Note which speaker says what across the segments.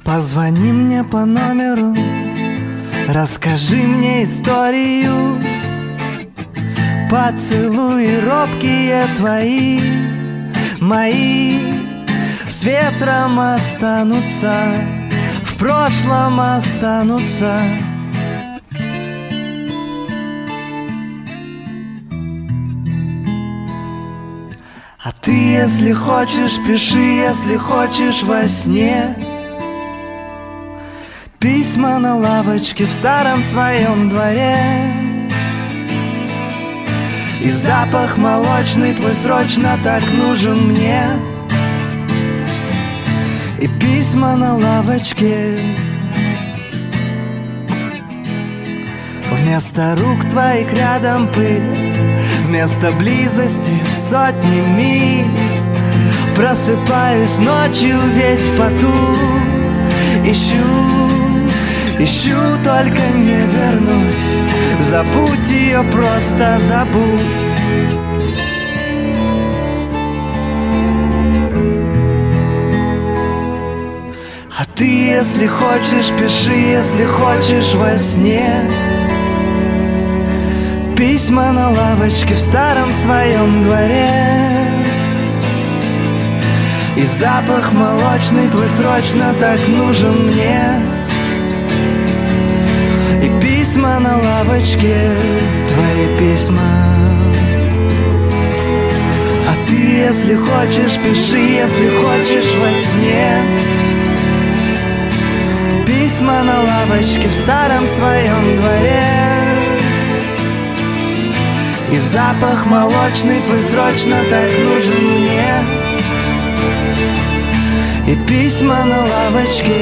Speaker 1: Позвони мне по номеру, расскажи мне историю. Поцелуи робкие твои, мои с ветром останутся, в прошлом останутся. А ты, если хочешь, пиши, если хочешь, во сне. Письма на лавочке в старом своем дворе. И запах молочный твой срочно так нужен мне. И письма на лавочке. Вместо рук твоих рядом пыль, вместо близости сотни миль. Просыпаюсь ночью весь в поту. Ищу, только не вернуть. Забудь ее, просто забудь. А ты, если хочешь, пиши, если хочешь, во сне. Письма на лавочке в старом своем дворе. И запах молочный твой срочно так нужен мне. И письма на лавочке, твои письма. А ты, если хочешь, пиши, если хочешь, во сне. Письма на лавочке в старом своем дворе. И запах молочный твой срочно так нужен мне. И письма на лавочке.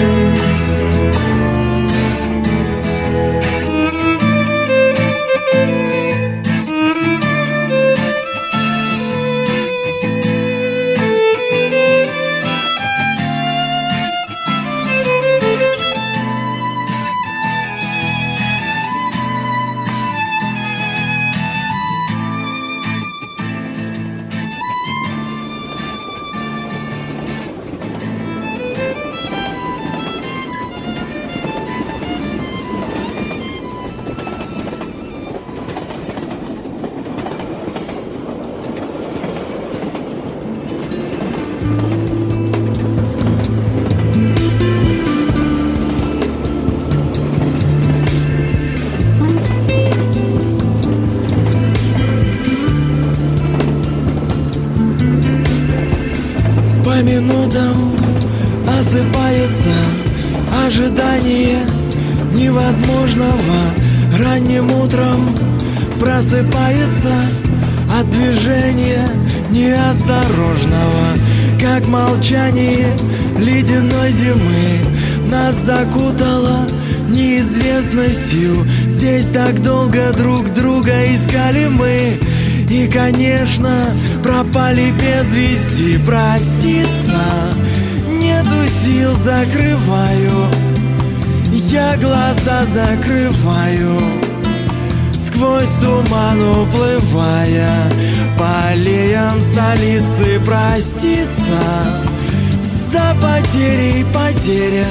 Speaker 2: По минутам осыпается ожидание невозможного. Ранним утром просыпается от движения неосторожного. Как молчание ледяной зимы нас закутало неизвестностью. Здесь так долго друг друга искали мы. И, конечно, пропали без вести. Проститься нету сил, закрываю. Я глаза закрываю, сквозь туман уплывая по аллеям столицы. Проститься за потерей потеря.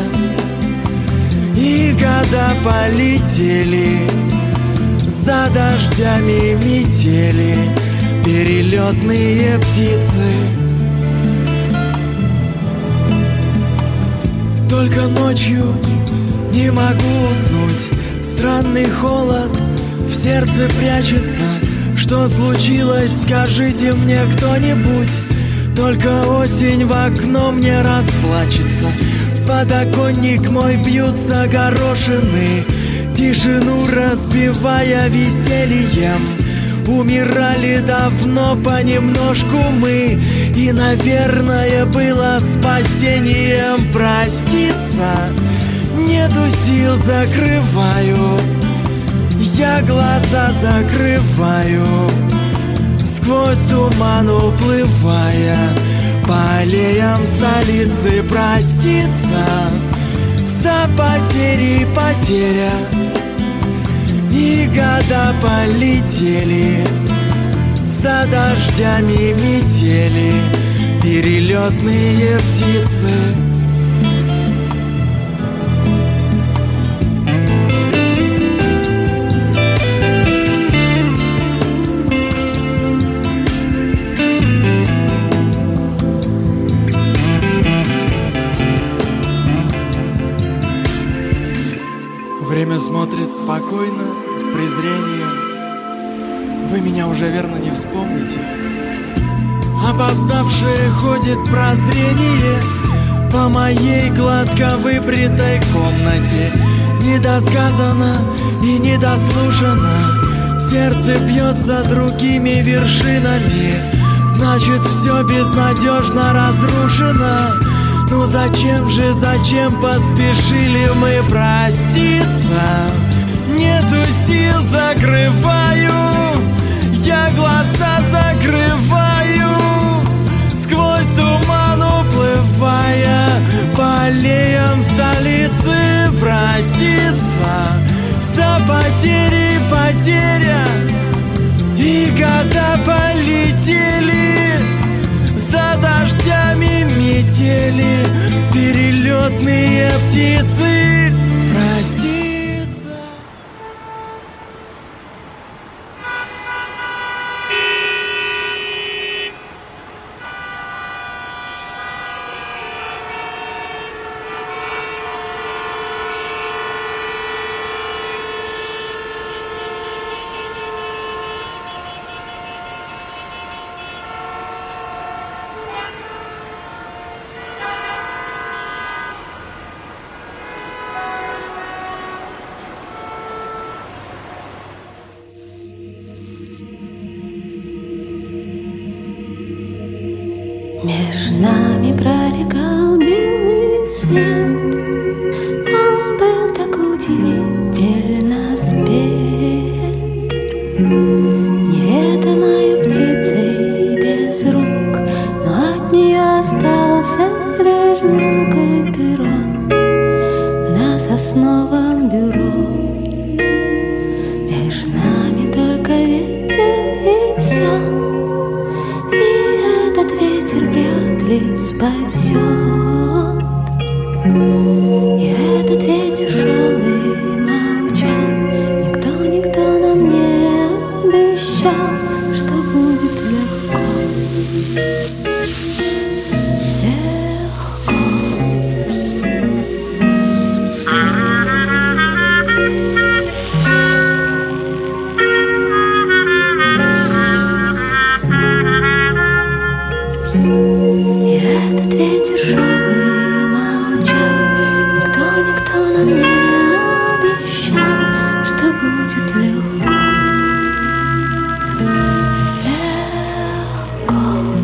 Speaker 2: И года полетели за дождями метели, перелетные птицы. Только ночью не могу уснуть. Странный холод в сердце прячется. Что случилось, скажите мне кто-нибудь. Только осень в окно мне расплачется. В подоконник мой бьются горошины, тишину разбивая весельем. Умирали давно понемножку мы, и, наверное, было спасением. Проститься нету сил, закрываю. Я глаза закрываю, сквозь туман уплывая по аллеям столицы. Проститься за потери потеря. И года полетели за дождями метели, перелетные птицы. Время смотрит спокойно, с презрением. Вы меня уже верно не вспомните. Опоздавшее ходит прозрение по моей гладко выбритой комнате. Недосказано и недослушано, сердце бьется другими вершинами. Значит, все безнадежно разрушено. Ну зачем поспешили мы проститься? Нету сил, закрываю, я глаза закрываю, сквозь туман уплывая по аллеям столицы. Проститься за потери, потеря, и года полетели за дождями метели, перелетные птицы. Проститься.
Speaker 3: Между нами пролегал белый свет. Он был так удивительно спет, неведомою птицей без рук, но от нее остался лишь звук и перо на сосновом бюро. Между нами только ветер и все, и этот ветер вряд ли спасет. И этот ветер шел и молчал. Никто нам не обещал, что будет легко. Легко. И этот ветер шел и молчал. Никто нам не обещал, что будет легко. Легко.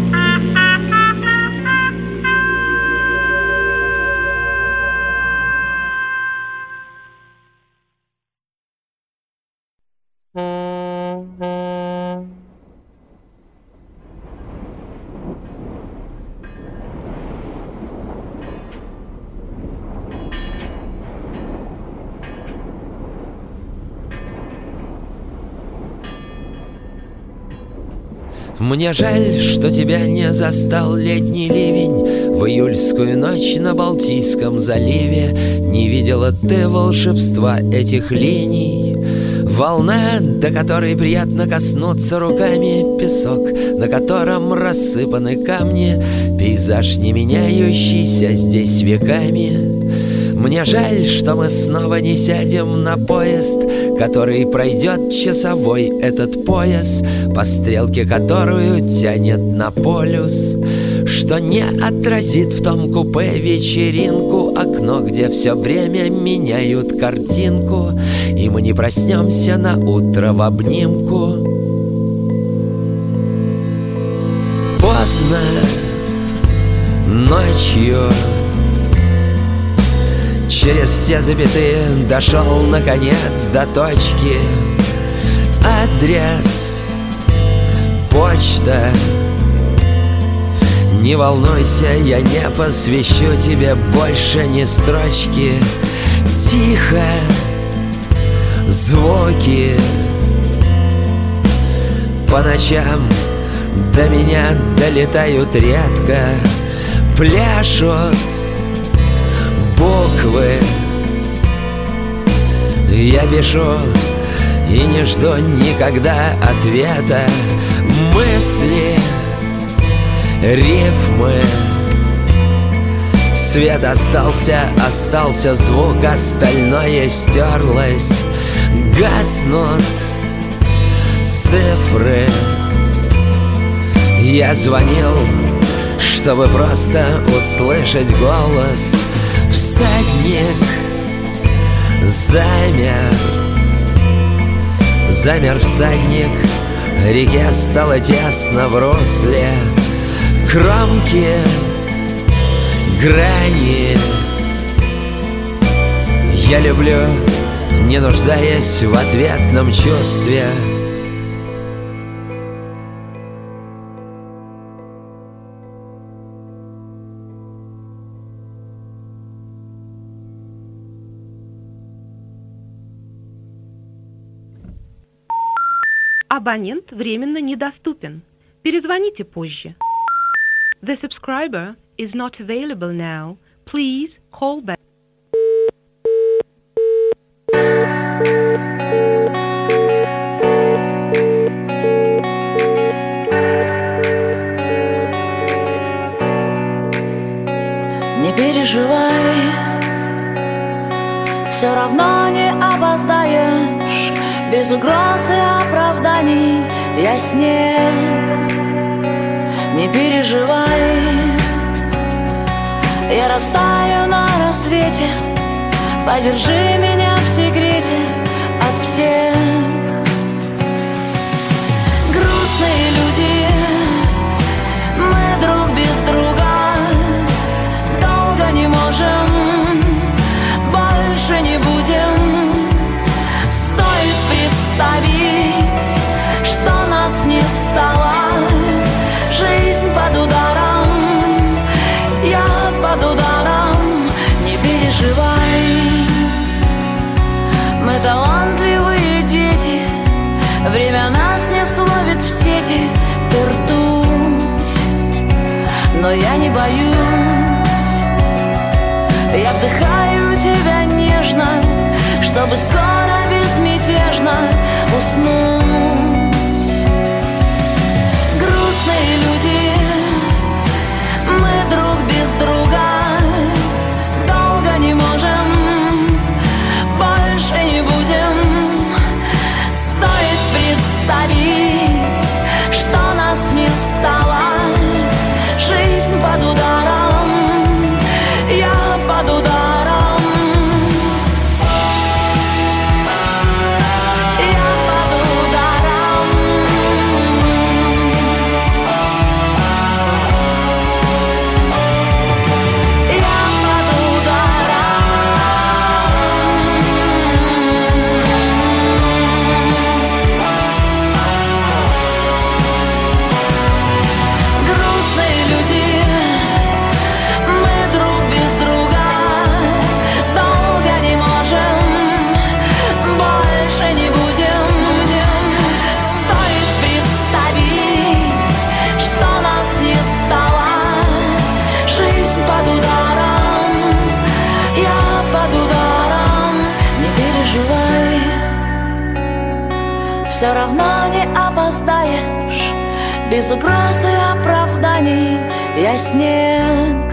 Speaker 4: Мне жаль, что тебя не застал летний ливень в июльскую ночь на Балтийском заливе. Не видела ты волшебства этих линий. Волна, до которой приятно коснуться руками, песок, на котором рассыпаны камни, пейзаж, не меняющийся здесь веками. Мне жаль, что мы снова не сядем на поезд, который пройдет часовой этот пояс, по стрелке которую тянет на полюс, что не отразит в том купе вечеринку, окно, где все время меняют картинку, и мы не проснемся на утро в обнимку. Поздно ночью через все запятые дошел наконец до точки. Адрес, почта. Не волнуйся, я не посвящу тебе больше ни строчки. Тихо, звуки по ночам до меня долетают редко, пляшут буквы. Я пишу и не жду никогда ответа. Мысли, рифмы, Свет остался, остался звук, остальное стерлось. Гаснут цифры. Я звонил, чтобы просто услышать голос. Всадник замер. Замер всадник. Реке стало тесно в русле. Кромки, грани. Я люблю, не нуждаясь в ответном чувстве.
Speaker 5: Абонент временно недоступен. Перезвоните позже. The subscriber is not available now. Please call back.
Speaker 6: Не переживай, все равно не опоздаешь. Без угроз и оправданий я снег. Не переживай, я растаю на рассвете. Подержи меня в секрете от всех. Грустные люди, мы друг без друга. Долго не можем, больше не будем. Стоит представить, что нас не стало. Жизнь под ударом, я под ударом. Не переживай, мы талантливые дети. Время нас не словит в сети. Ты ртуть, но я не боюсь. Я вдыхаю тебя нежно, чтобы скоро безмятежно уснуть. Грустные люди, мы друг без друга. Долго не можем, больше не будем. Стоит представить, что нас не стало. Жизнь под ударом, я под ударом. Все равно не опоздаешь. Без угроз и оправданий я снег.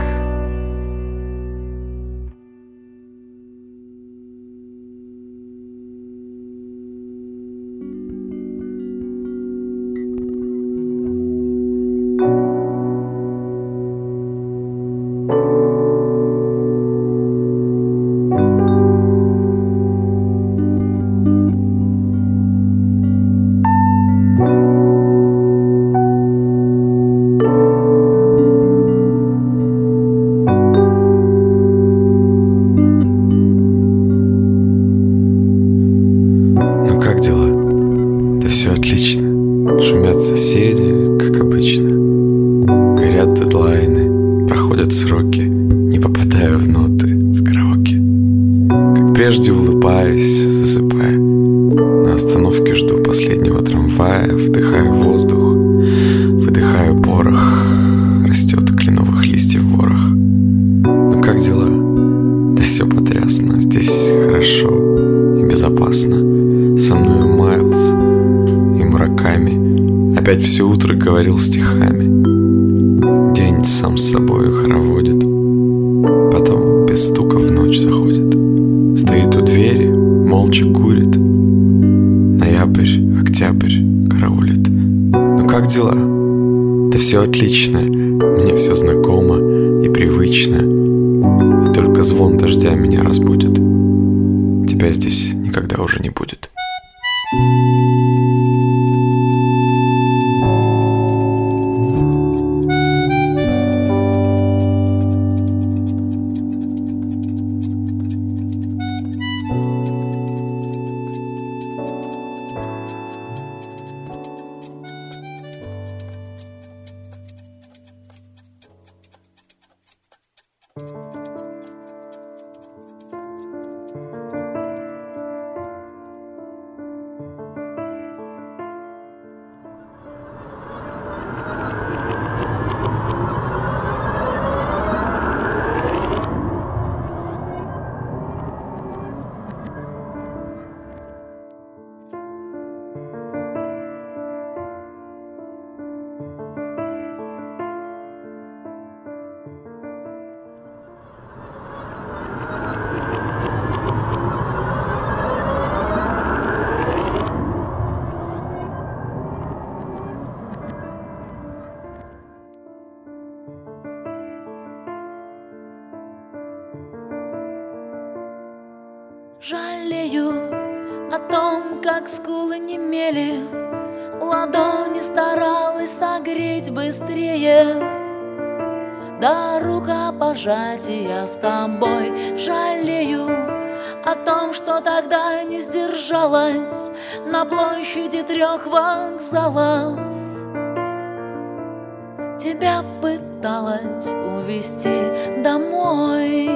Speaker 7: Прежде улыбаюсь, засыпая. На остановке жду последнего трамвая. Вдыхаю воздух, выдыхаю порох. Растет кленовых листьев ворох. Ну как дела? Да все потрясно. Здесь хорошо и безопасно. Со мною Майлз и Мураками. Опять все утро говорил стихами. День сам с собой хороводит. потом без стука в ночь заходит. Стоит у двери, молча курит. Ноябрь, октябрь караулит. Ну как дела? Да все отлично, мне все знакомо и привычно. И только звон дождя меня разбудит. Тебя здесь никогда уже не будет.
Speaker 6: Жалею о том, как скулы немели, ладони старалась согреть быстрее. До рукопожатия с тобой жалею о том, что тогда не сдержалась на площади 3 вокзалов. Тебя пыталась увезти домой.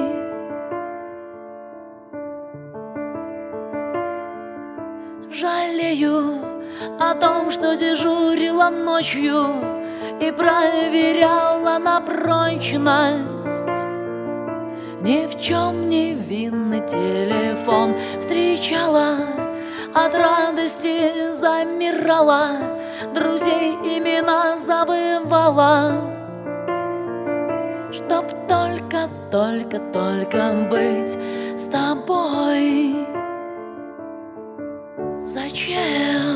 Speaker 6: Жалею о том, что дежурила ночью и проверяла на прочность. Ни в чем не винный телефон встречала, от радости замирала, друзей имена забывала. Чтоб только быть с тобой. Зачем?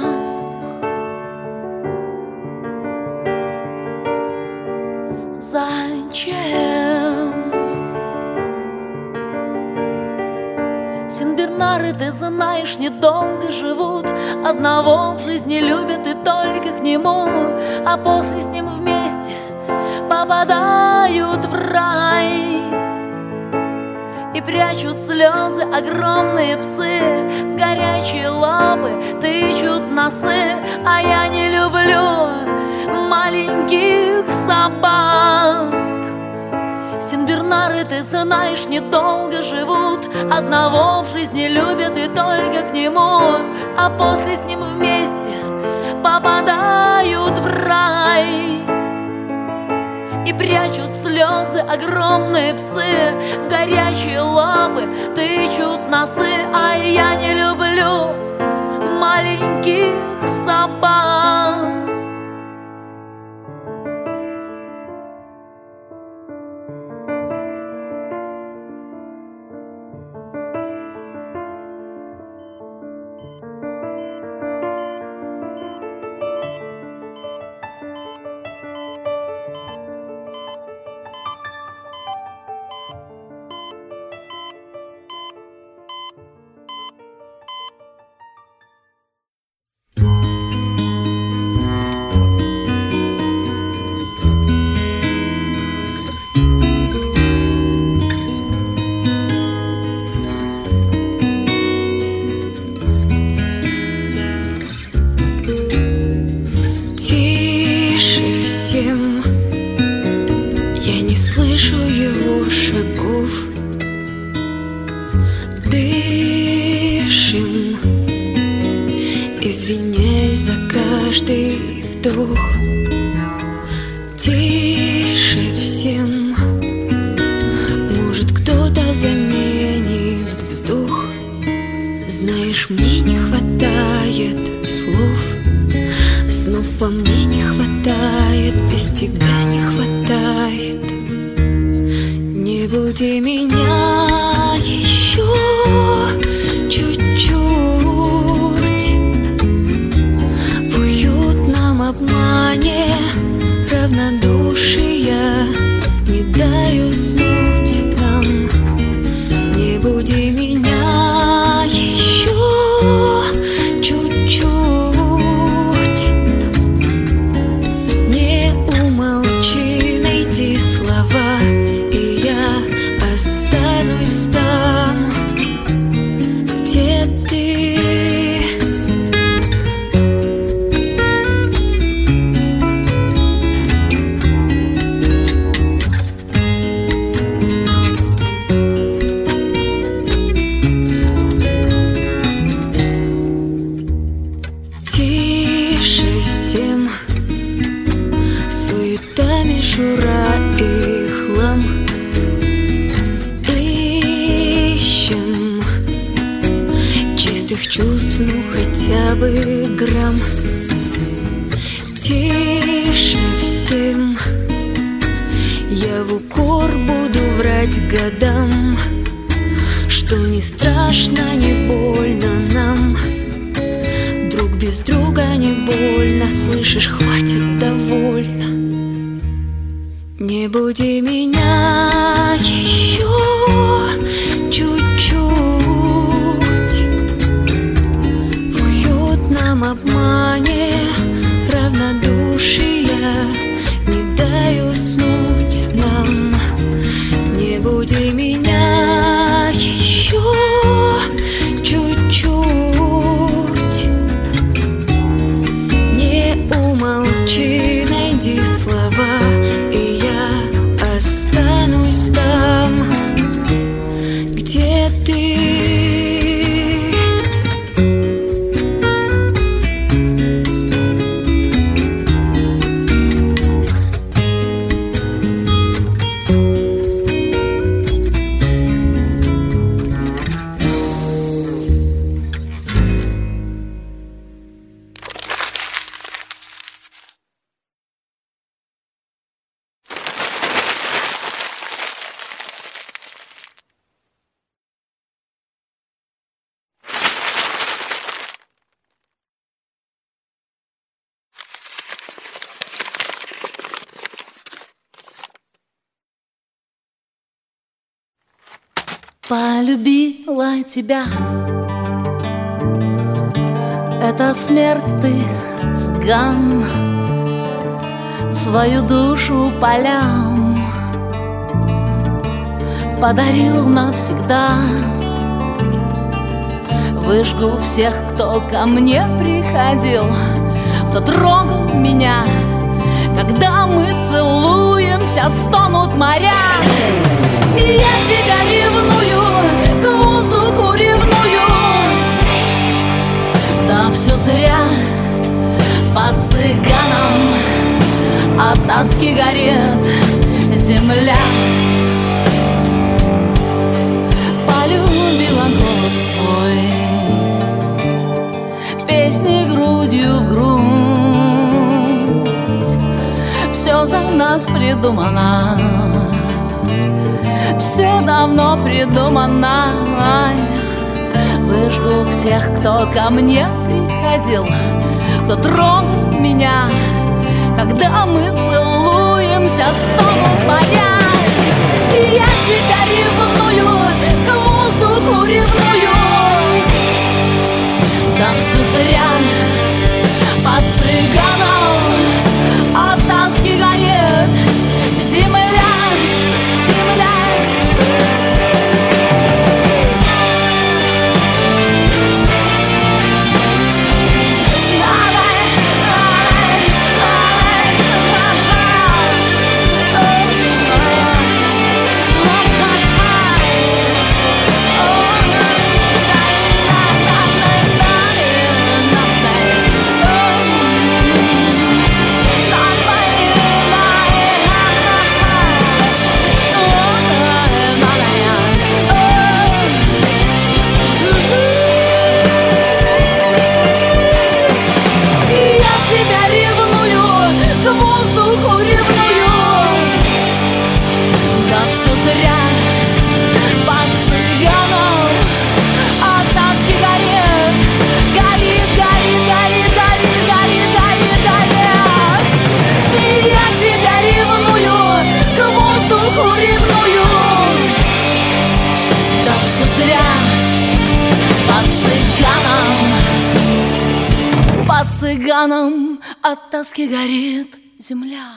Speaker 6: Сенбернары, ты знаешь, недолго живут. Одного в жизни любят и только к нему, а после с ним вместе попадают в рай. И прячут слезы огромные псы, горячие лапы тычут носы. А я не люблю маленьких собак. Сенбернары, ты знаешь, недолго живут. Одного в жизни любят и только к нему, а после с ним вместе попадают в рай. И прячут слезы огромные псы, в горячие лапы тычут носы. А я не люблю маленьких собак.
Speaker 8: Извиняюсь за каждый вдох. Тише всем. Может, кто-то заменит вздох. Знаешь, мне не хватает слов. Снов во мне не хватает. Без тебя не хватает. Не Не буди меня еще чуть-чуть. В уютном обмане равнодушия не дай уснуть нам. Не буди меня еще чуть-чуть. Не умолчи, найди слова, и я останусь там, где ты. Тише всем, суета, мишура и хлам. Ищем чистых чувств, ну хотя бы грамм. Тише всем, я в укор буду врать годам, что не страшно, не больно нам. Друг без друга не больно, слышишь, хватит, довольно. Не буди меня еще чуть-чуть. В уютном обмане равнодушия не дай уснуть нам. Не буди меня еще чуть-чуть. Не умолчи, найди слова, и я останусь там, где ты.
Speaker 6: Полюбила тебя, это смерть, ты цыган, свою душу полям подарил навсегда. Выжгу всех, кто ко мне приходил, кто трогал меня. Когда мы целуемся, стонут моря. И я тебя ревную, к воздуху ревную. Да все зря, под цыганом от тоски горит земля. Полюбила голос твой, песни грудью в грудь. Все за нас придумано, все давно придумано. Выжгу всех, кто ко мне приходил, кто трогал меня. Когда мы целуемся, стонут моря. И я тебя ревную, к воздуху ревную. Да все зря, под цыганом от тоски горит земля, земля. цыганам от тоски горит земля.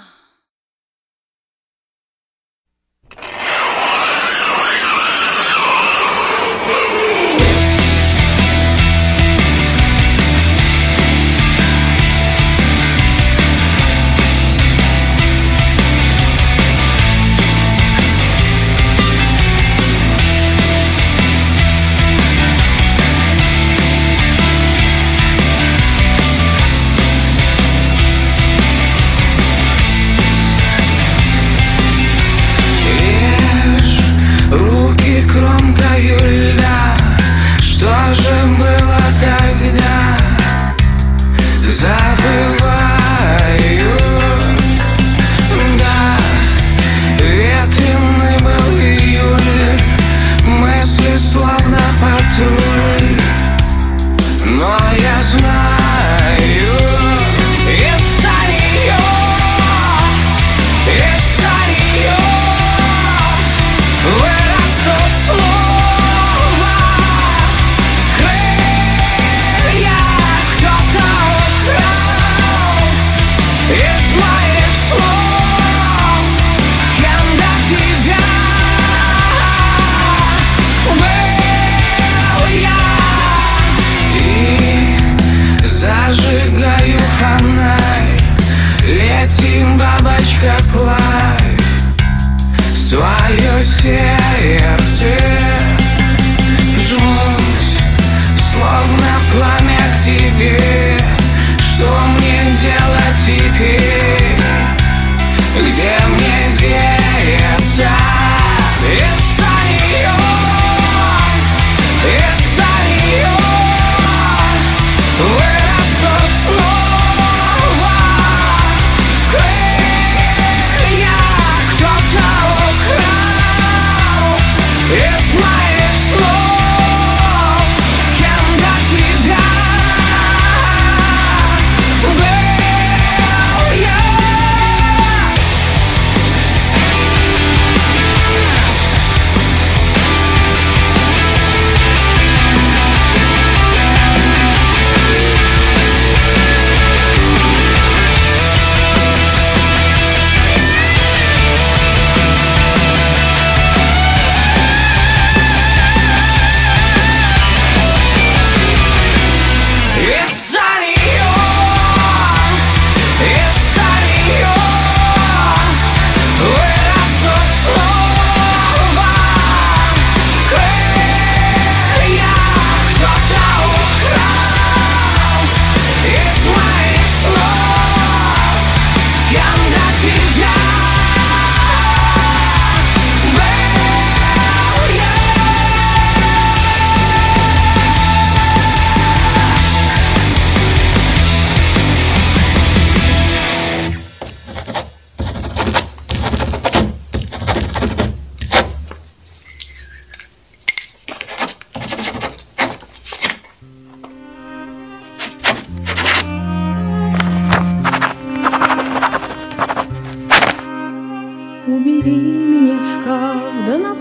Speaker 9: Убери меня в шкаф, да на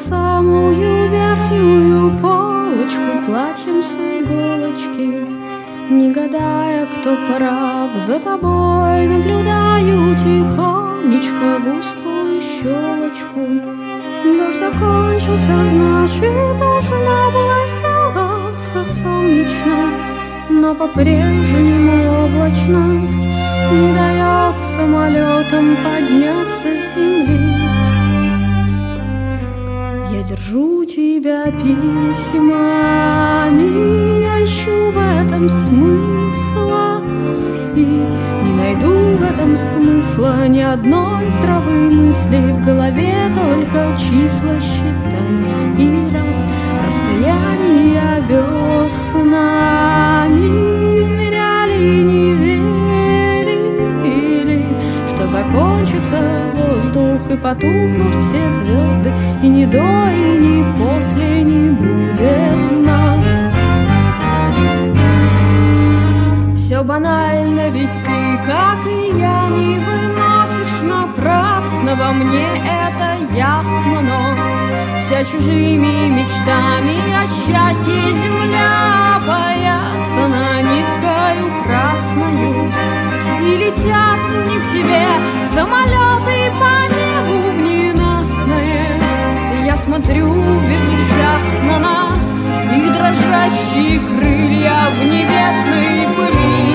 Speaker 9: самую верхнюю полочку, платьем с иголочки. Не гадая, кто прав, за тобой наблюдаю тихонечко в узкую щелочку. Дождь закончился, значит, должна была сделаться солнечно, но по-прежнему облачность не дает самолетам подняться с земли. Я держу тебя письмами, я ищу в этом смысла и не найду в этом смысла ни одной здравой мысли. В голове только числа считай, и раз расстояние веснами измеряли, не верили, что закончится воздух и потухнут все звезды, и ни до, и ни после не будет нас. Все банально, ведь ты, как и я, не выносишь напрасного, мне это ясно, но вся чужими мечтами о счастье земля опоясана ниткою красною. тебе самолеты по небу в ненастное. Я смотрю безучастно на их дрожащие крылья в небесной пыли.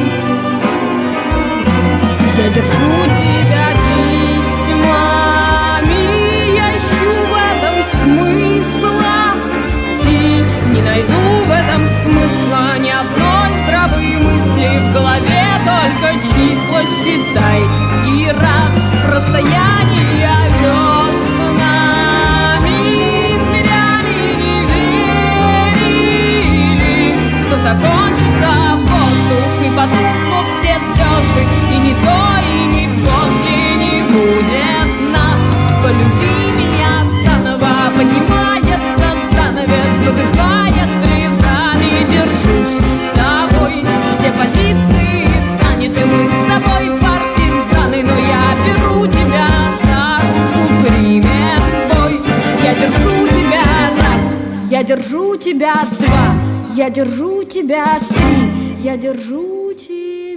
Speaker 9: Я держу тебя письмами, я ищу в этом смысла и не найду в этом смысла ни одной здравой мысли. В голове только числа считай, и раз расстояние веснами измеряли, не верили, что закончится воздух и потухнут все звезды, и ни до, и ни после не будет нас. Полюби меня заново, поднимается занавес, выдыхая слезами, держусь тобой. Все позиции заняты, мы с тобой партизаны, но я беру тебя за руку, примем бой. Я держу тебя раз, я держу тебя два, я держу тебя три, я держу тебя.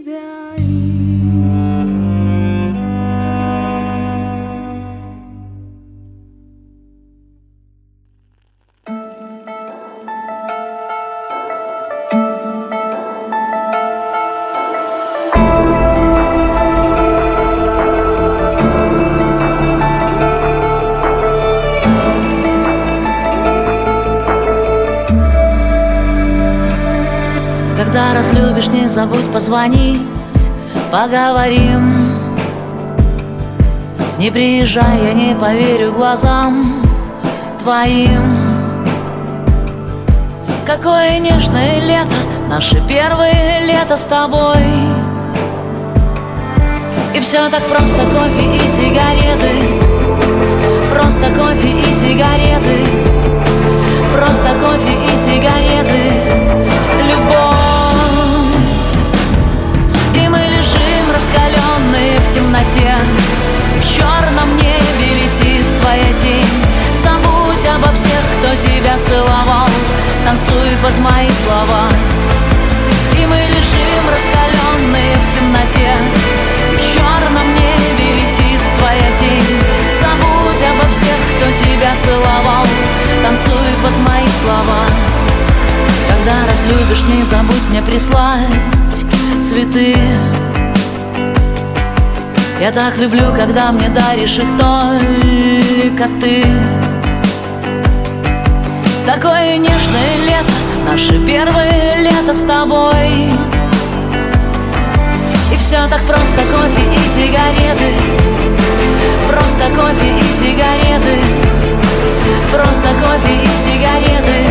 Speaker 6: Когда разлюбишь, не забудь позвонить, поговорим. Не приезжай, я не поверю глазам твоим. Какое нежное лето, наше первое лето с тобой. И все так просто, кофе и сигареты. Просто кофе и сигареты. Просто кофе и сигареты. Любовь. И мы лежим раскаленные в темноте. В черном небе летит твоя тень. Забудь обо всех, кто тебя целовал. Танцуй под мои слова. И мы лежим раскаленные в темноте. И в черном небе летит твоя тень. Забудь обо всех, кто тебя целовал. Танцуй под мои слова. Когда разлюбишь, не забудь мне прислать цветы. Я так люблю, когда мне даришь их только ты. Такое нежное лето, наше первое лето с тобой. И все так просто, кофе и сигареты. Просто кофе и сигареты. Просто кофе и сигареты.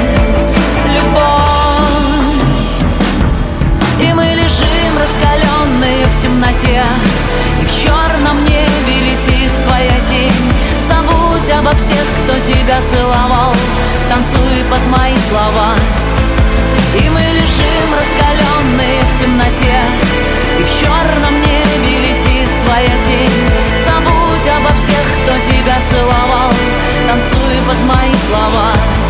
Speaker 6: Любовь. И мы лежим раскаленные в темноте. И в черном небе летит твоя тень. Забудь обо всех, кто тебя целовал. Танцуй под мои слова. И мы лежим раскаленные в темноте. И в черном небе летит твоя тень. Забудь обо всех, кто тебя целовал. Танцуй под мои слова.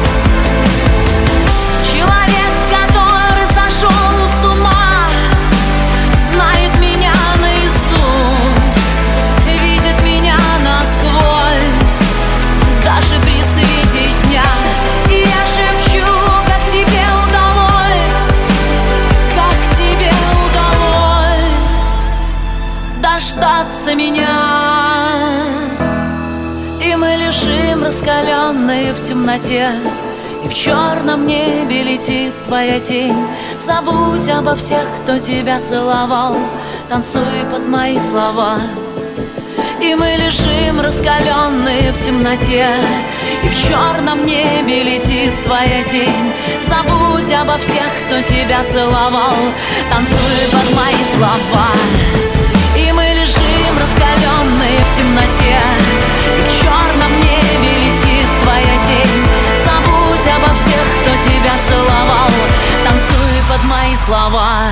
Speaker 6: Человек, который сошел с ума, знает меня наизусть, видит меня насквозь, даже при свете дня. И я шепчу, как тебе удалось, как тебе удалось дождаться меня. И мы лежим раскаленные в темноте. И в черном небе летит твоя тень. Забудь обо всех, кто тебя целовал. Танцуй под мои слова. И мы лежим раскаленные в темноте. И в черном небе летит твоя тень. Забудь обо всех, кто тебя целовал. Танцуй под мои слова. И мы лежим раскаленные в темноте. И в черном небе летит твоя тень. Забудь обо всех, кто тебя целовал. Танцуй под мои слова.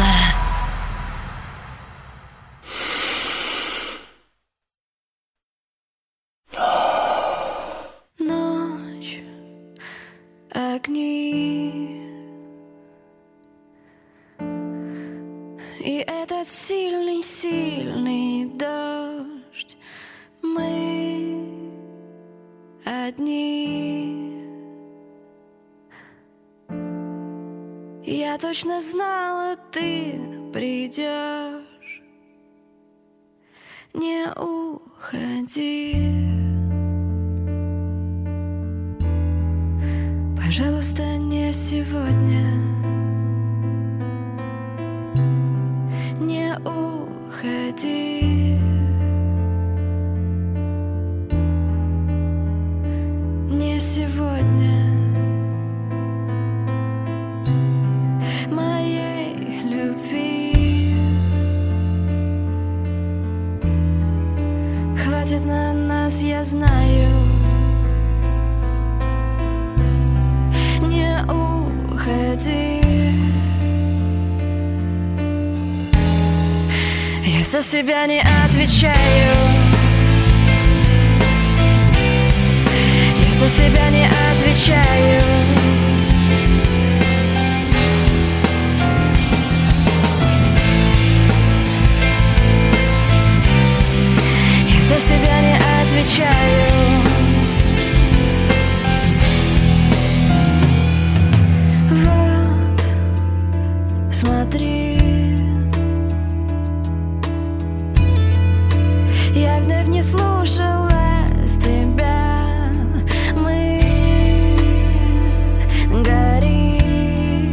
Speaker 8: Ночь, огни. И этот сильный дождь, мы одни. Я точно знала, ты придешь. Не уходи. Пожалуйста, не сегодня. Не уходи. Не сегодня. Моей любви хватит на нас, я знаю. Не уходи. Я за себя не отвечаю. Я за себя не отвечаю. Я за себя не отвечаю. Вот, смотри. Я вновь не слушалась тебя. Мы горим.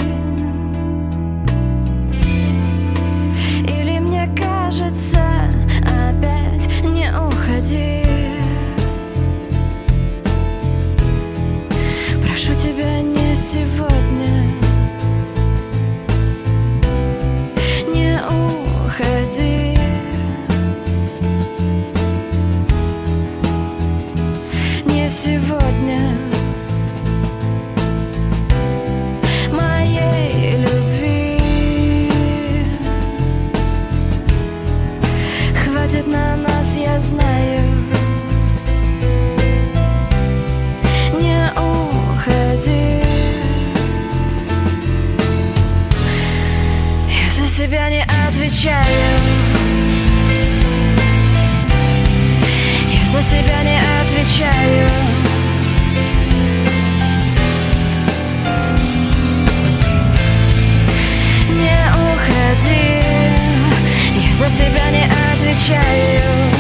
Speaker 8: Или мне кажется, опять не уходи. Прошу тебя, не сегодня. Не уходи. Сегодня моей любви хватит на нас, я знаю. Не уходи. Я за себя не отвечаю. Я за себя не отвечаю. Не уходи. Я за себя не отвечаю.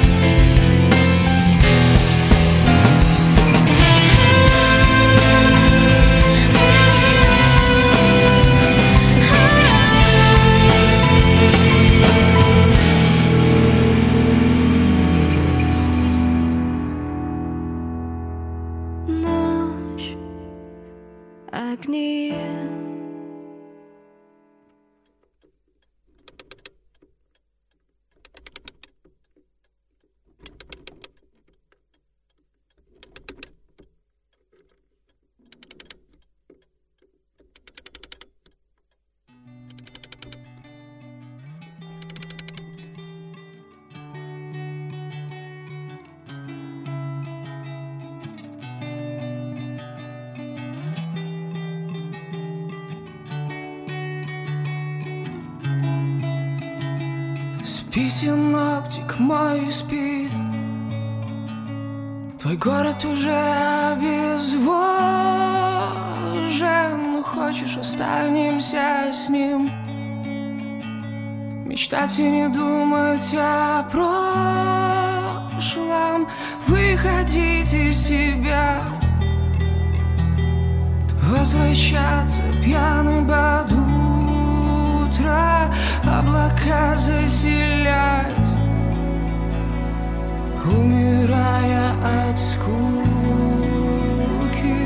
Speaker 8: Ночь, огни.
Speaker 1: Спи, синоптик мой, спи. Твой город уже обезвожен. Хочешь, останемся с ним. Мечтать и не думать о прошлом. Выходить из себя. Возвращаться пьяным под утро. Облака заселять, умирая от скуки.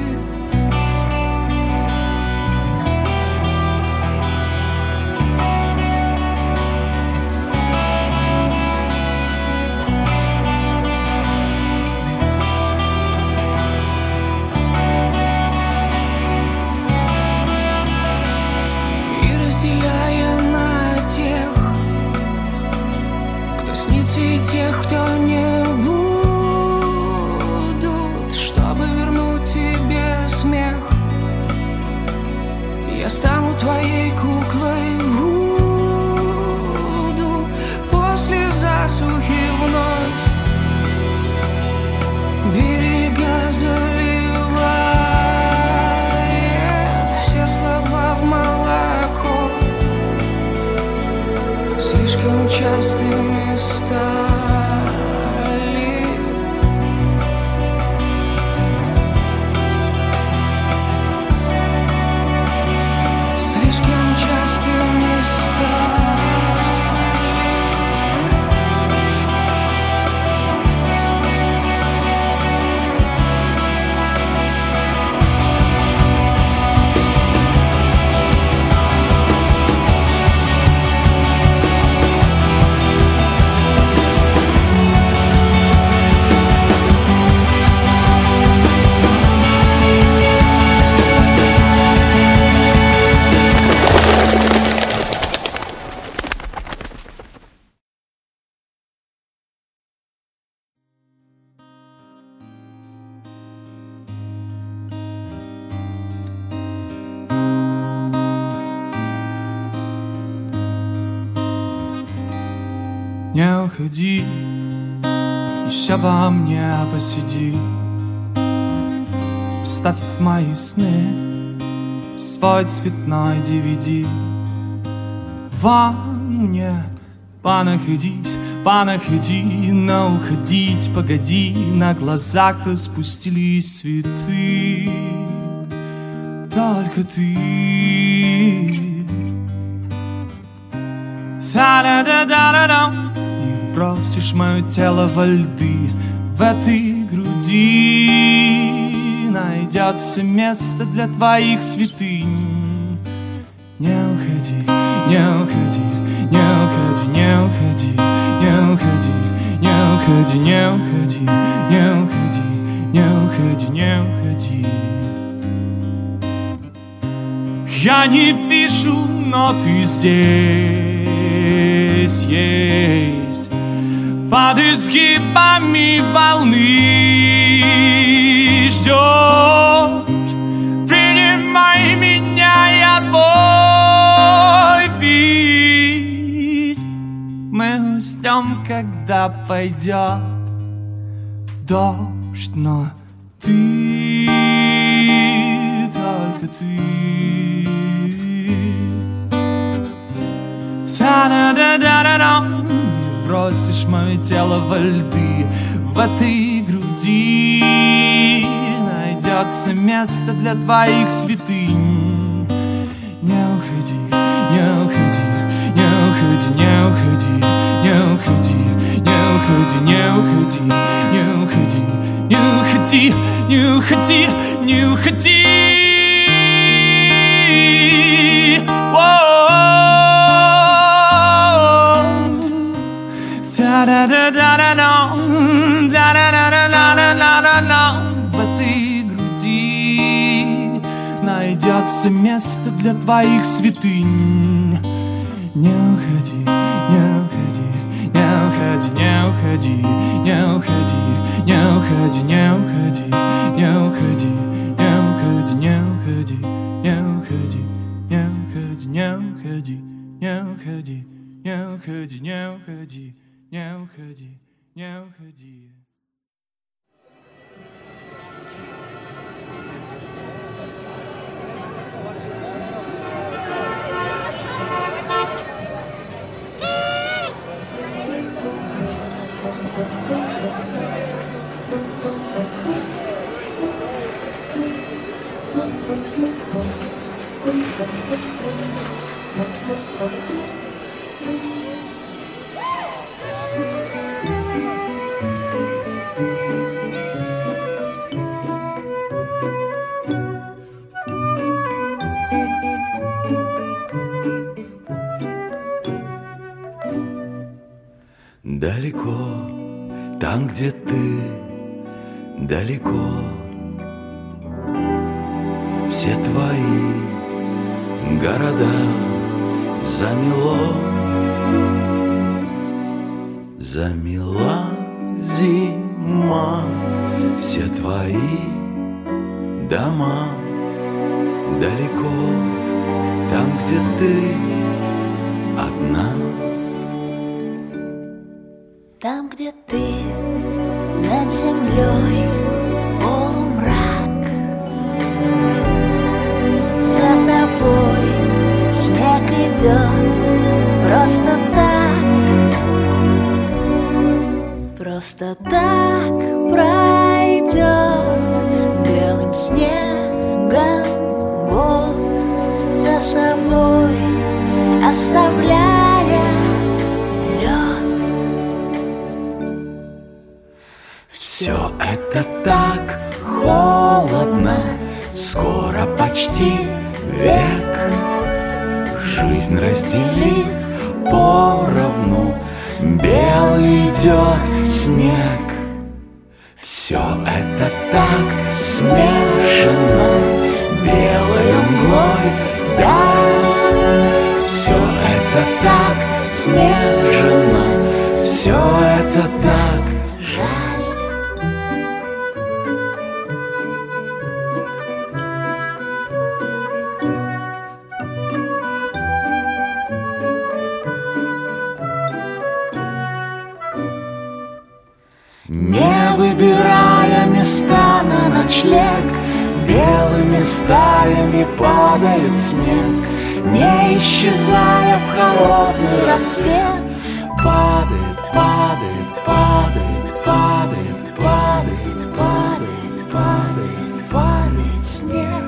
Speaker 1: Не уходи, еще во мне посиди. Вставь в мои сны свой цветной DVD. Во мне понаходись, понаходи, но уходить погоди. На глазах распустились цветы, только ты. Та-да-да-да-да-да. И бросишь мое тело во льды. В этой груди найдется место для твоих святынь. Не уходи, не уходи, не уходи, не уходи, не уходи, не уходи, не уходи, не уходи, не уходи, не уходи. Я не вижу, но ты здесь есть. Под изгибами волны ждешь. Принимай меня, я твой весь. Мы ждем, когда пойдет дождь, но ты, только ты. Та-да-да-да-да-да. Бросишь мое тело во льды. В этой груди найдется место для твоих святынь. Не уходи, не уходи, не уходи, не уходи, не уходи, не уходи, не уходи, не уходи, не уходи, не уходи, не уходи. В этой груди найдется место для твоих святынь. Не уходи, не уходи, не уходи, не уходи, не уходи, не уходи, не уходи, не уходи, не уходи, не уходи, не уходи, не уходи, не уходи, не уходи, не уходи, не уходи. Не уходи, не уходи.
Speaker 10: Далеко, там, где ты, далеко, все твои города замело, замела зима, все твои дома далеко, там, где ты одна.
Speaker 6: Там, где ты, над землей полумрак, за тобой снег идет просто так пройдет белым снегом год за собой, оставляя лед.
Speaker 10: Все это так холодно, скоро почти век. Жизнь разделив поровну, белый идет снег. Все это так смешано, белой мглой, да. Все это так снежно, все это так жаль. места на ночлег. Белыми стаями падает снег, не исчезая в холодный рассвет. Падает, падает, падает, падает, падает, падает, падает, падает снег.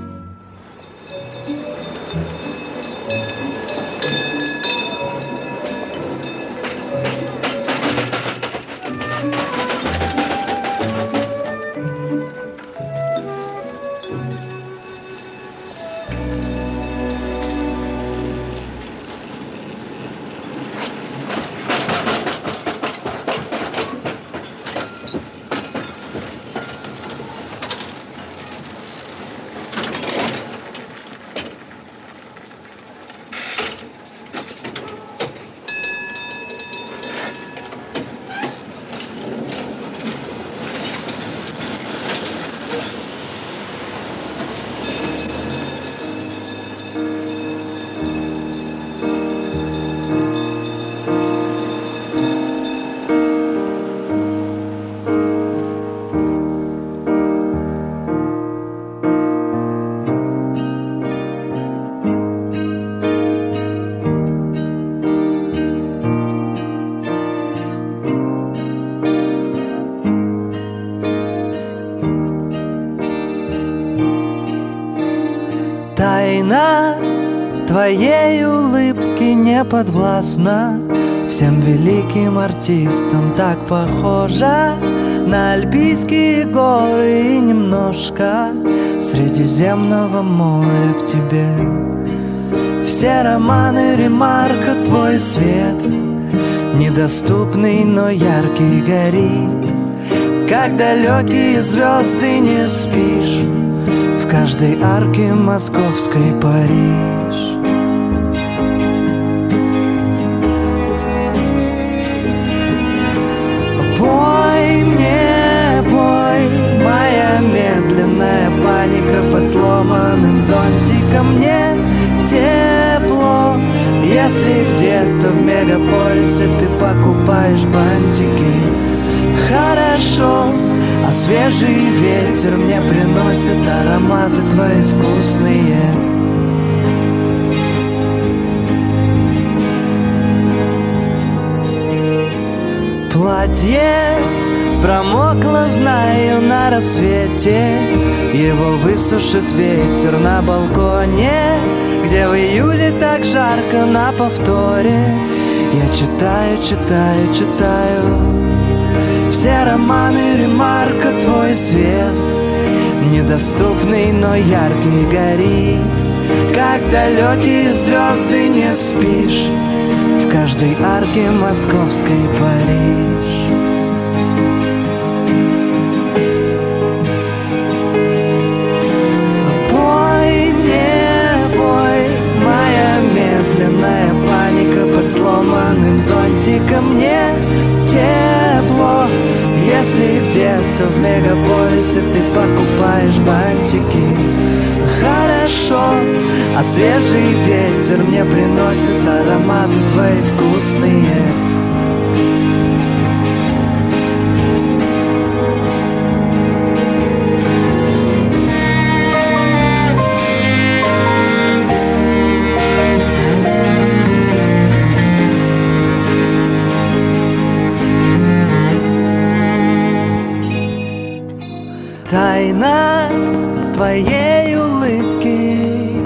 Speaker 11: Тайна твоей улыбки не подвластна всем великим артистам, так похожа на Альпийские горы и немножко Средиземного моря в тебе. Все романы Ремарка, твой свет недоступный, но яркий горит. Как далекие звезды, не спишь в каждой арке московской Париж. Пой мне, пой, моя медленная паника под сломанным зонтиком. Мне тепло, если где-то в мегаполисе ты покупаешь бантики. Хорошо, а свежий ветер мне приносит ароматы твои вкусные. Платье промокло, знаю, на рассвете. Его высушит ветер на балконе, где в июле так жарко на повторе. Я читаю, читаю, читаю все романы Ремарка, твой свет недоступный, но яркий горит. Как далекие звезды, не спишь в каждой арке московской Париж. Пой мне, пой, моя медленная паника под сломанным зонтиком. Мне тепло, если где-то в мегаполисе ты покупаешь бантики. Хорошо, а свежий ветер мне приносит ароматы твои вкусные. Тайна твоей улыбки.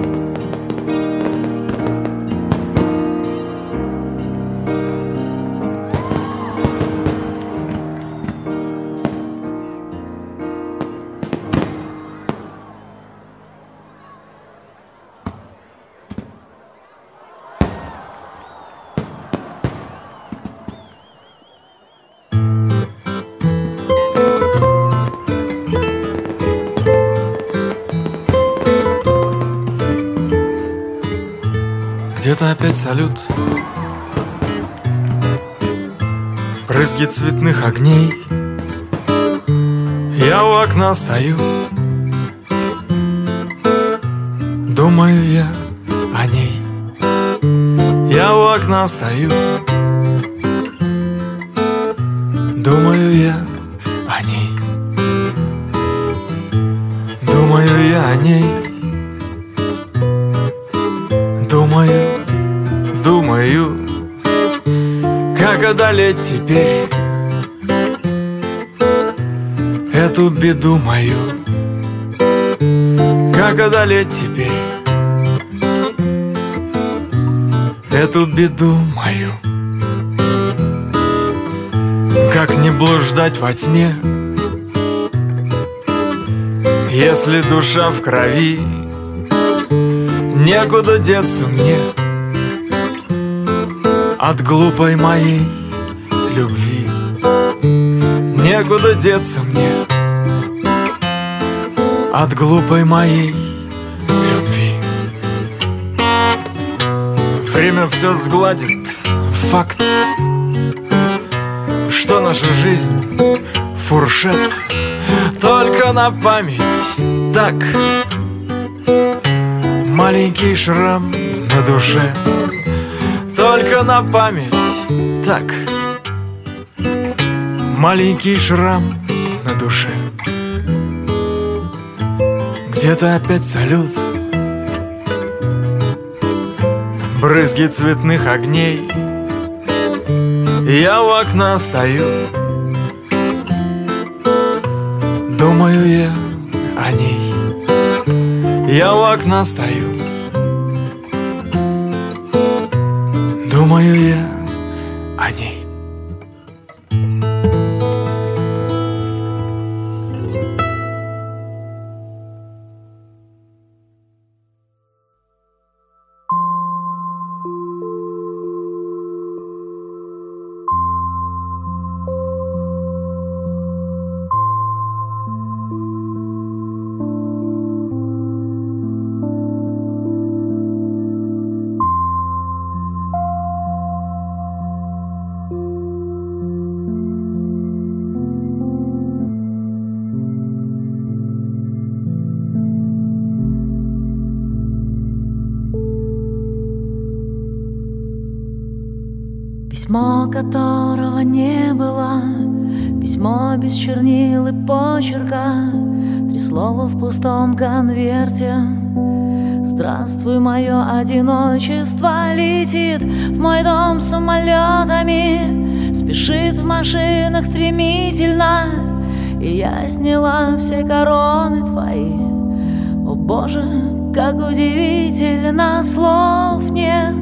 Speaker 2: Где-то опять салют, брызги цветных огней. Я у окна стою, думаю я о ней. Я у окна стою, думаю я о ней.
Speaker 12: я о ней. Думаю, как одолеть теперь эту беду мою. Как одолеть теперь эту беду мою. Как не блуждать во тьме, если душа в крови? Некуда деться мне от глупой моей любви. Некуда деться мне от глупой моей любви. Время все сгладит, факт, что наша жизнь фуршет. Только на память так, маленький шрам на душе. Только на память так, маленький шрам на душе. Где-то опять салют, брызги цветных огней. Я у окна стою, думаю я о ней. Я у окна стою, думаю я о ней.
Speaker 6: Письмо, которого не было, письмо без чернил и почерка, 3 слова в пустом конверте. Здравствуй, мое одиночество летит в мой дом самолетами, спешит в машинах стремительно, и я сняла все короны твои. О Боже, как удивительно, слов нет.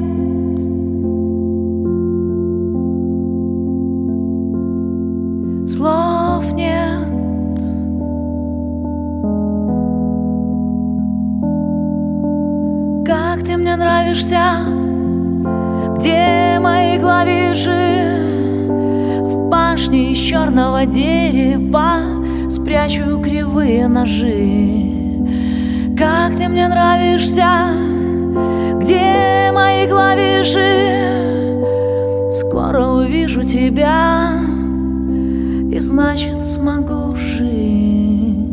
Speaker 6: Слов нет. Как ты мне нравишься, где мои клавиши? В башне из черного дерева спрячу кривые ножи. Как ты мне нравишься, где мои клавиши? Скоро увижу тебя, и значит смогу жить.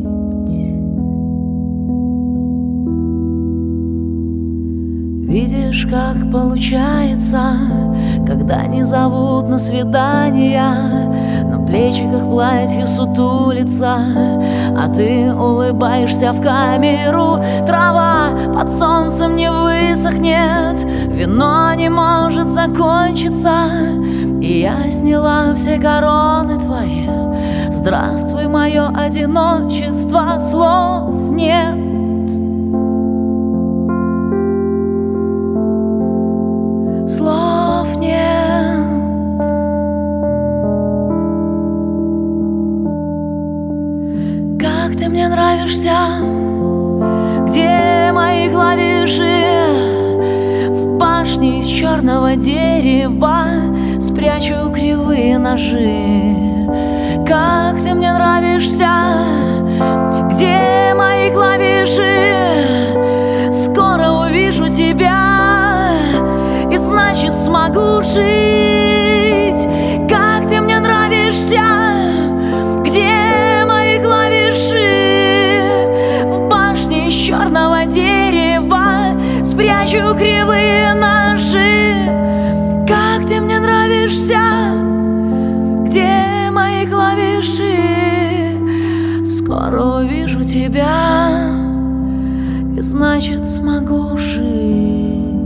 Speaker 6: Видишь, как получается, когда не зовут на свидания, на плечиках платье сутулится, а ты улыбаешься в камеру. Трава под солнцем не высохнет, вино не может закончиться, и я сняла все короны твои. Здравствуй, мое одиночество, слов нет. Слов нет. Как ты мне нравишься, где мои клавиши? В башне из черного дерева спрячу кривые ножи. Как ты мне нравишься, где мои клавиши? Скоро увижу тебя, и значит смогу жить. Как ты мне нравишься, где мои клавиши? В башне из черного дерева спрячу кривые ножи. Как ты мне нравишься, где мои клавиши? Скоро увижу тебя, значит смогу жить.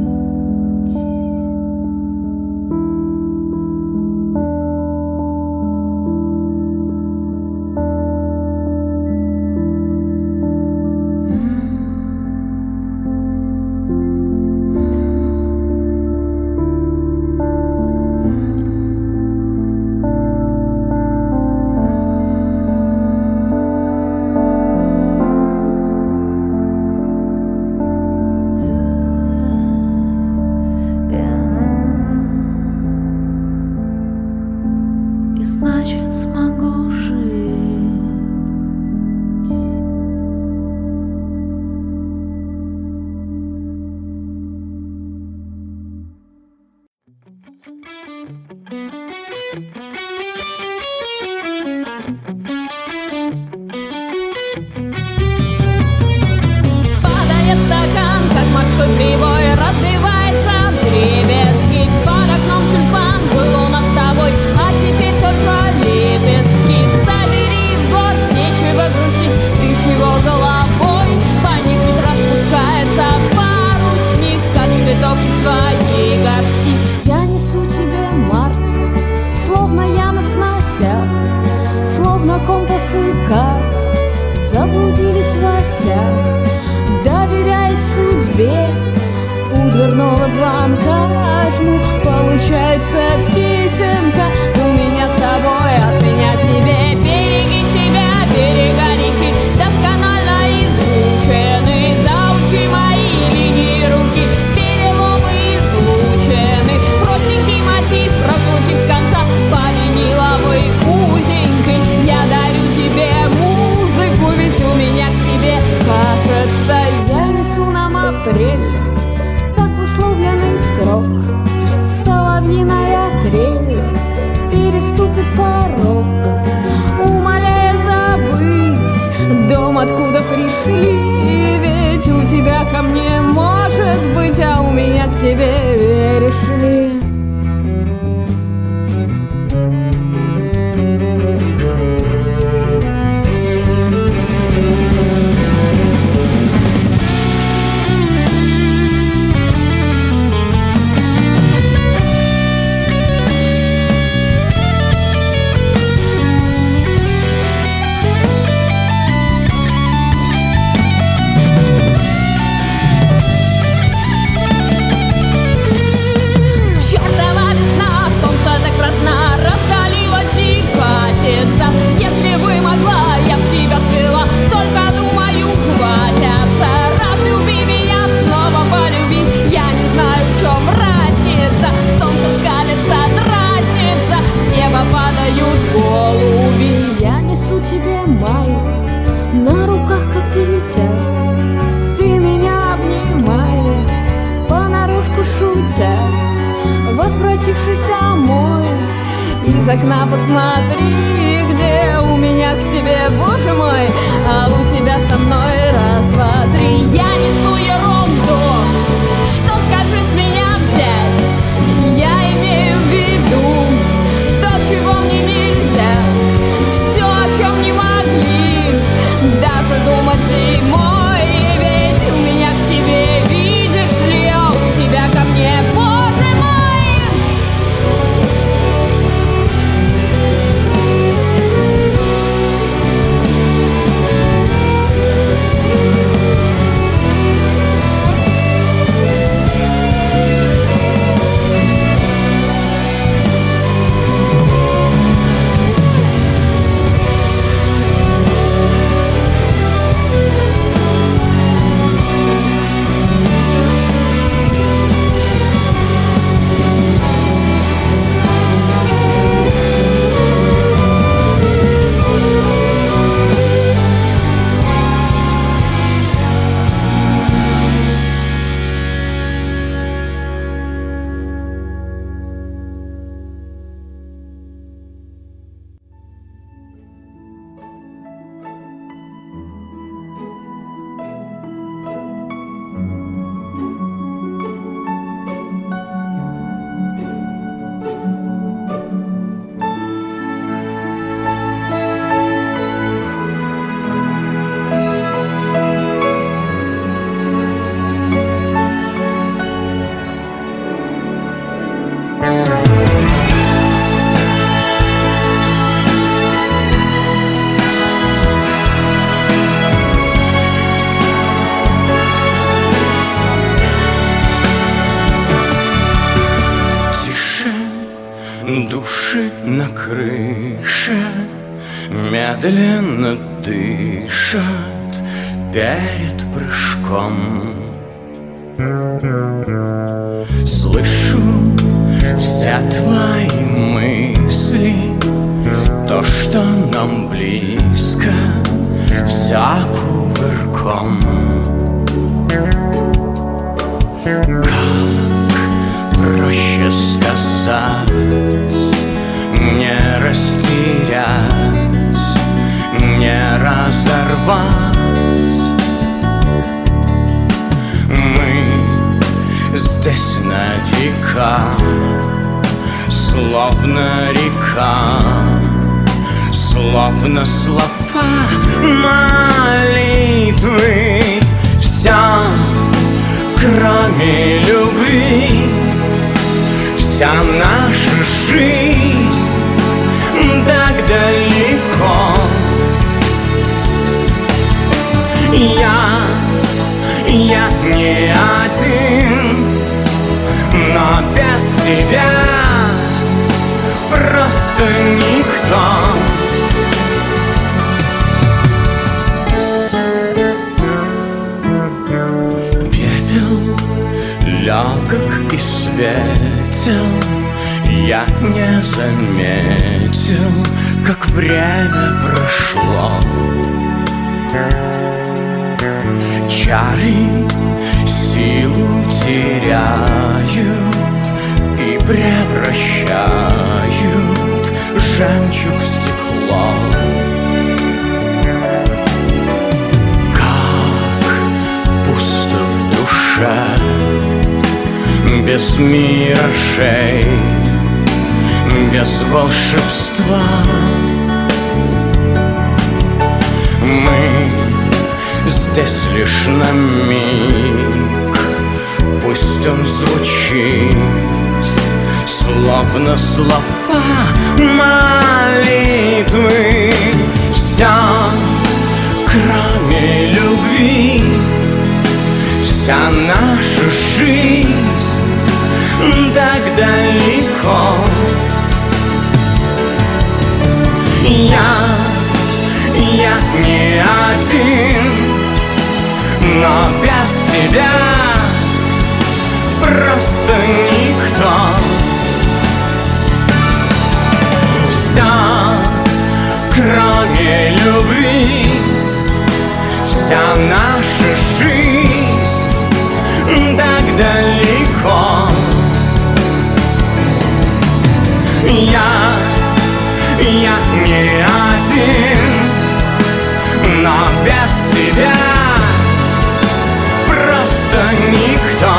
Speaker 6: Значит, смогу жить. Падает стакан, как морской прибой, разбивается вдребезги. Под окном тюльпан, был у нас с тобой, а теперь только лепестки. Собери в горсть, нечего грустить, ты чего головой? Паник ведь распускается, парусник, как цветок из твоей горсти. Я несу тебе март, словно я на сносях, словно компасы карт заблудились в осях. Доверяй судьбе, у дверного звонка жму, получается песенка у меня с тобой, от меня тебе. Береги себя, берега реки, досконально изучены. Заучи мои линии руки, переломы излучены. Простенький мотив, прокрутив с конца по виниловой узенькой. Я дарю тебе музыку, ведь у меня к тебе, кажется, я несу нам апрель, так условленный срок. Соловьиная трель переступит порог, умоляя забыть дом, откуда пришли. Ведь у тебя ко мне может быть, а у меня к тебе, веришь ли? Если бы могла, я б тебя свела, только, думаю, хватятся. Разлюби меня, снова полюби, я не знаю, в чем разница. Солнце скалится, дразнится, с неба падают голуби. Я несу тебе май на руках, как дитя, ты меня обнимай, понарошку шутя. Возвратившись домой, из окна посмотри, где у меня к тебе, боже мой, а у тебя со мной раз, два, три. Я несу ерунду, что скажи с меня взять? Я имею в виду то, чего мне нельзя, все, о чем не могли даже думать зимой. Ведь у меня к тебе, видишь ли, а у тебя ко мне, боже мой.
Speaker 13: Души на крыше медленно дышат перед прыжком. Слышу все твои мысли, то, что нам близко, вся кувырком. Как проще сказать, не растерять, не разорвать. Мы здесь на века, словно река, словно слова молитвы. Вся, кроме любви, вся наша жизнь так далеко. Я не один, но без тебя просто никто. Пепел легок и светел, я не заметил, как время прошло. Чары силу теряют и превращают жемчуг в стекло. Как пусто в душе, без миражей, без волшебства. Мы здесь лишь на миг, пусть он звучит, словно слова молитвы. Вся, кроме любви, вся наша жизнь так далеко. Я не один, но без тебя просто никто. Все, кроме любви, вся наша жизнь так далеко. Я не один, но без тебя просто никто.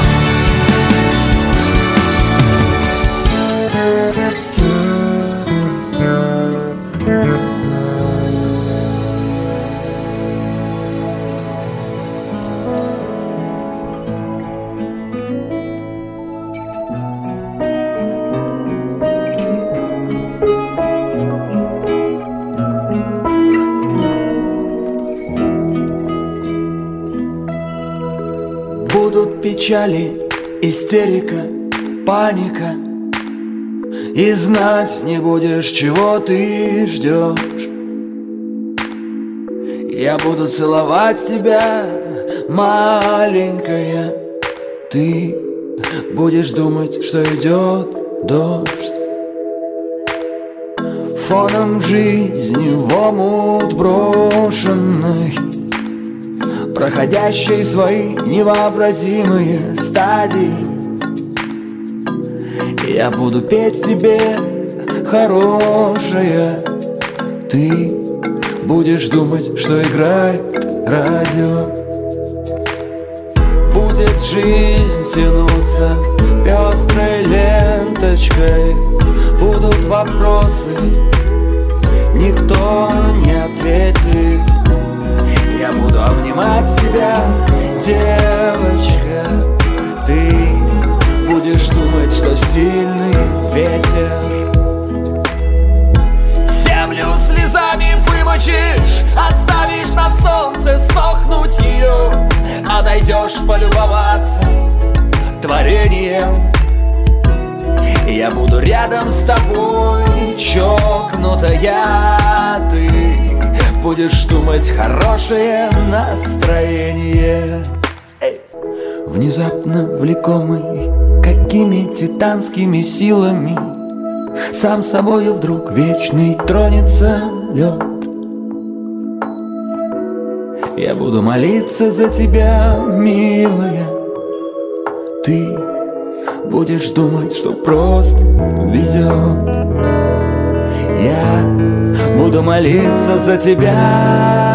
Speaker 11: Будут печали, истерика, паника, и знать не будешь, чего ты ждешь. Я буду целовать тебя, маленькая. Ты будешь думать, что идет дождь. Фоном жизни в омут брошенной, проходящей свои невообразимые стадии. Я буду петь тебе, хорошая. Ты будешь думать, что играет радио. Будет жизнь тянуться пестрой ленточкой. Будут вопросы, никто не ответит. Я буду обнимать тебя, девочка. Ты будешь думать, что сильный ветер. Землю слезами вымочишь, оставишь на солнце сохнуть ее. Отойдешь полюбоваться творением. Я Я буду рядом с тобой, чокнутая. Ты будешь думать хорошее настроение.
Speaker 1: Внезапно влекомый какими титанскими силами, сам собою вдруг вечный тронется лед. Я буду молиться за тебя, милая. Ты будешь думать, что просто везет. Я буду молиться за тебя.